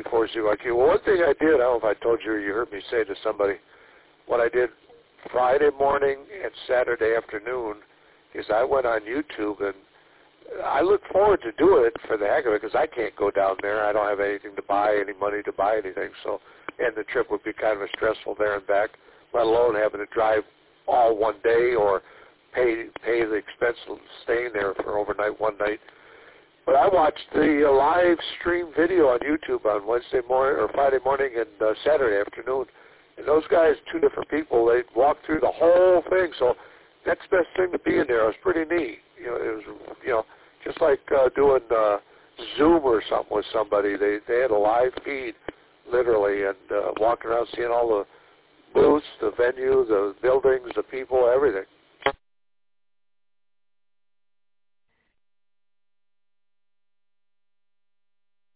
E4CYQ. Well, one thing I did, I don't know if I told you or you heard me say to somebody, what I did Friday morning and Saturday afternoon is I went on YouTube, and I look forward to doing it for the heck of it because I can't go down there. I don't have anything to buy, any money to buy anything. So, and the trip would be kind of stressful there and back, let alone having to drive all one day or pay the expense of staying there for overnight one night. But I watched the live stream video on YouTube on Wednesday morning or Friday morning and Saturday afternoon. And those guys, two different people, they walked through the whole thing. So that's the best thing to be in there. It was pretty neat. You know, it was, just like doing Zoom or something with somebody. They had a live feed, literally, and walking around seeing all the booths, the venue, the buildings, the people, everything.